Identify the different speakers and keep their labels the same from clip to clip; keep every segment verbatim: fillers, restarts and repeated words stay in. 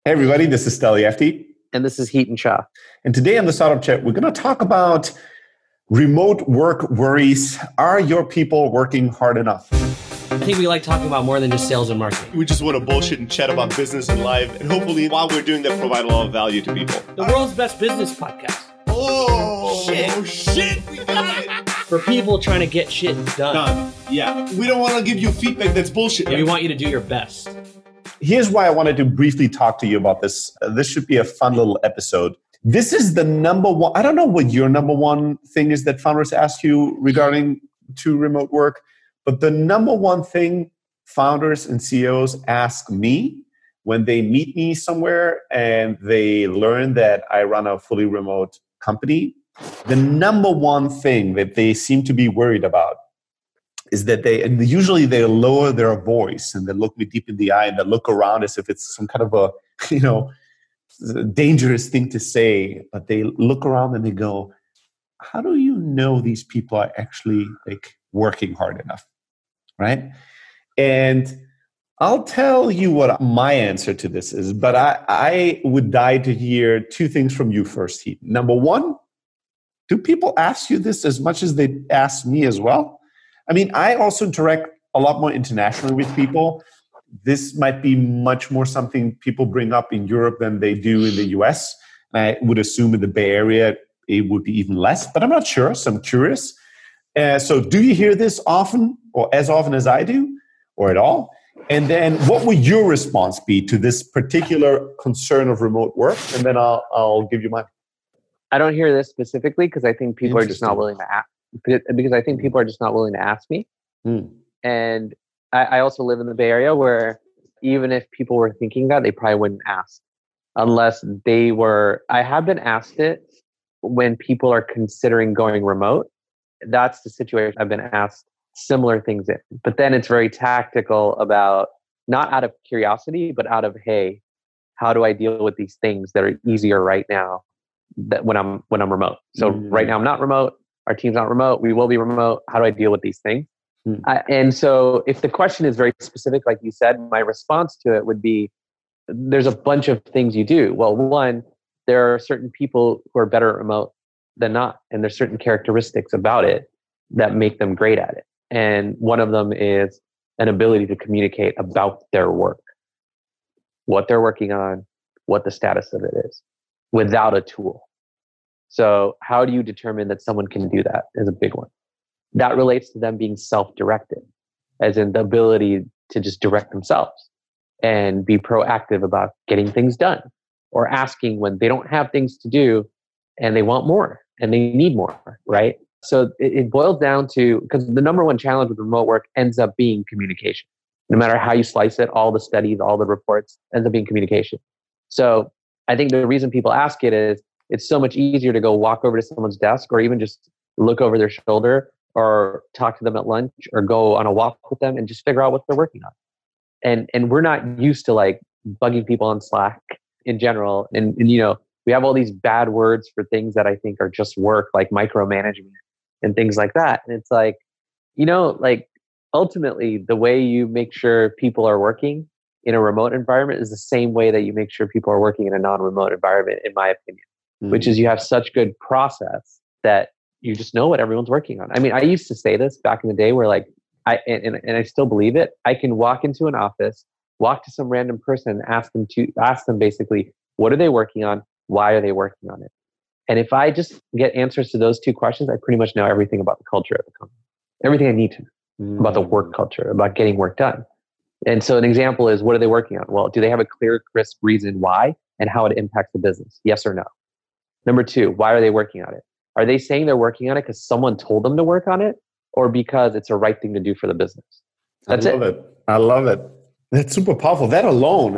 Speaker 1: Hey everybody, this is Steli Efti.
Speaker 2: And this is Heaton Shah.
Speaker 1: And today on the Startup Chat, we're going to talk about remote work worries. Are your people working hard enough?
Speaker 3: I think we like talking about more than just sales and marketing.
Speaker 4: We just want to bullshit and chat about business and life. And hopefully, while we're doing that, provide a lot of value to people.
Speaker 3: The world's best business podcast.
Speaker 4: Oh,
Speaker 3: shit.
Speaker 4: Oh, shit. We got it.
Speaker 3: For people trying to get shit done.
Speaker 4: Done. Yeah. We don't want to give you feedback that's bullshit.
Speaker 3: Yeah, we want you to do your best.
Speaker 1: Here's why I wanted to briefly talk to you about this. Uh, this should be a fun little episode. This is the number one. I don't know what your number one thing is that founders ask you regarding to remote work, but the number one thing founders and C E Os ask me when they meet me somewhere and they learn that I run a fully remote company, the number one thing that they seem to be worried about is that they, and usually they lower their voice and they look me deep in the eye and they look around as if it's some kind of a, you know, dangerous thing to say, but they look around and they go, how do you know these people are actually like working hard enough, right? And I'll tell you what my answer to this is, but I, I would die to hear two things from you first, Heath. Number one, do people ask you this as much as they ask me as well? I mean, I also interact a lot more internationally with people. This might be much more something people bring up in Europe than they do in the U S. I would assume in the Bay Area, it would be even less, but I'm not sure, so I'm curious. Uh, so do you hear this often or as often as I do or at all? And then what would your response be to this particular concern of remote work? And then I'll, I'll give you mine.
Speaker 2: I don't hear this specifically because I think people are just not willing to ask. Because I think people are just not willing to ask me.
Speaker 1: Mm.
Speaker 2: And I, I also live in the Bay Area where even if people were thinking that, they probably wouldn't ask unless they were. I have been asked it when people are considering going remote. That's the situation I've been asked similar things in. But then it's very tactical about not out of curiosity, but out of, hey, how do I deal with these things that are easier right now that when I'm when I'm remote? So mm. right now I'm not remote. Our team's not remote. We will be remote. How do I deal with these things? Hmm. I, and so if the question is very specific, like you said, my response to it would be, there's a bunch of things you do. Well, one, there are certain people who are better at remote than not. And there's certain characteristics about it that make them great at it. And one of them is an ability to communicate about their work, what they're working on, what the status of it is, without a tool. So how do you determine that someone can do that is a big one. That relates to them being self-directed, as in the ability to just direct themselves and be proactive about getting things done or asking when they don't have things to do and they want more and they need more, right? So it, it boils down to, because the number one challenge with remote work ends up being communication. No matter how you slice it, all the studies, all the reports, ends up being communication. So I think the reason people ask it is, it's so much easier to go walk over to someone's desk or even just look over their shoulder or talk to them at lunch or go on a walk with them and just figure out what they're working on. And and we're not used to like bugging people on Slack in general. And, and you know, we have all these bad words for things that I think are just work, like micromanagement and things like that. And it's like, you know, like ultimately the way you make sure people are working in a remote environment is the same way that you make sure people are working in a non-remote environment, in my opinion. Which is you have such good process that you just know what everyone's working on. I mean, I used to say this back in the day where like, I and, and I still believe it. I can walk into an office, walk to some random person and ask them to ask them basically, what are they working on? Why are they working on it? And if I just get answers to those two questions, I pretty much know everything about the culture of the company, everything I need to know mm. about the work culture, about getting work done. And so an example is, what are they working on? Well, do they have a clear, crisp reason why and how it impacts the business? Yes or no? Number two, why are they working on it? Are they saying they're working on it because someone told them to work on it or because it's a right thing to do for the business? That's
Speaker 1: I love it. it. I love it. That's super powerful. That alone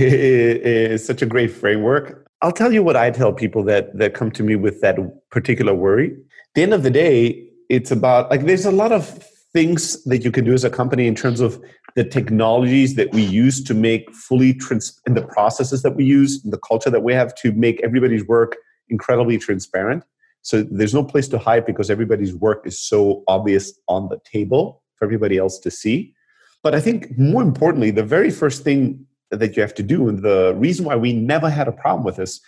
Speaker 1: is, is such a great framework. I'll tell you what I tell people that, that come to me with that particular worry. At the end of the day, it's about, like, there's a lot of things that you can do as a company in terms of the technologies that we use to make fully, trans- and the processes that we use, and the culture that we have to make everybody's work incredibly transparent. So there's no place to hide because everybody's work is so obvious on the table for everybody else to see. But I think more importantly, the very first thing that you have to do. And the reason why we never had a problem with this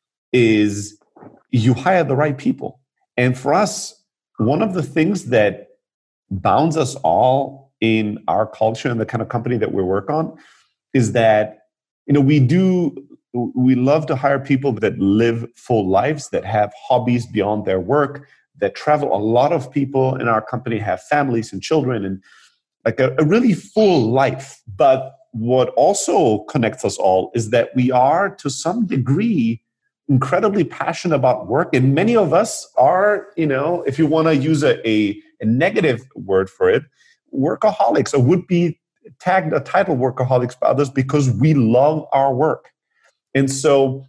Speaker 1: is you hire the right people. And for us, one of the things that bounds us all in our culture and the kind of company that we work on is that, you know, we do, we love to hire people that live full lives, that have hobbies beyond their work, that travel. A lot of people in our company have families and children and like a, a really full life. But what also connects us all is that we are, to some degree, incredibly passionate about work. And many of us are, you know, if you want to use a, a, a negative word for it, workaholics, or would be tagged a title workaholics by others because we love our work. And so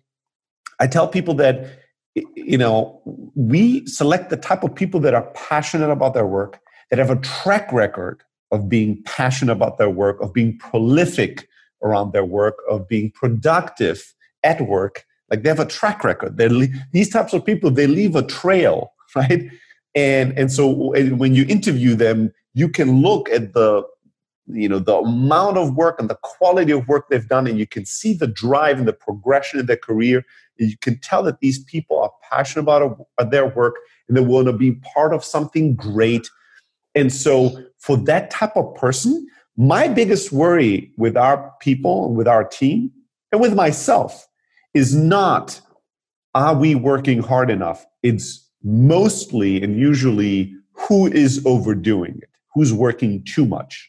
Speaker 1: I tell people that, you know, we select the type of people that are passionate about their work, that have a track record of being passionate about their work, of being prolific around their work, of being productive at work. Like they have a track record. They le- these types of people, they leave a trail, right? And and so when you interview them, you can look at the, you know, the amount of work and the quality of work they've done, and you can see the drive and the progression in their career. And you can tell that these people are passionate about their work and they want to be part of something great. And so for that type of person, my biggest worry with our people, with our team, and with myself is not, are we working hard enough? It's mostly and usually who is overdoing it, who's working too much.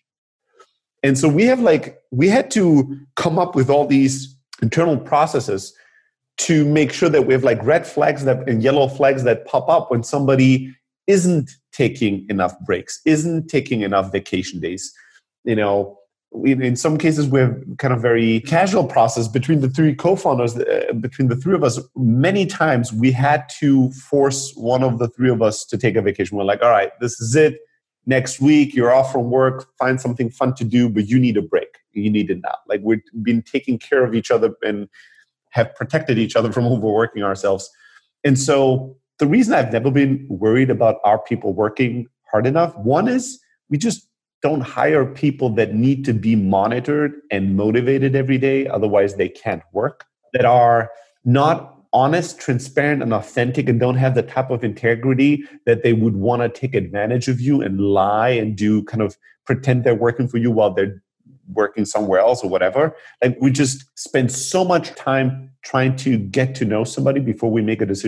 Speaker 1: And so we have like, we had to come up with all these internal processes to make sure that we have like red flags that and yellow flags that pop up when somebody isn't taking enough breaks, isn't taking enough vacation days. You know, we, in some cases, we have kind of very casual process between the three co-founders, uh, between the three of us. Many times we had to force one of the three of us to take a vacation. We're like, all right, this is it. Next week, you're off from work, find something fun to do, but you need a break. You need it now. Like we've been taking care of each other and have protected each other from overworking ourselves. And so the reason I've never been worried about our people working hard enough, one is we just don't hire people that need to be monitored and motivated every day. Otherwise, they can't work. That are not honest, transparent, and authentic and don't have the type of integrity that they would want to take advantage of you and lie and do kind of pretend they're working for you while they're working somewhere else or whatever. Like we just spend so much time trying to get to know somebody before we make a decision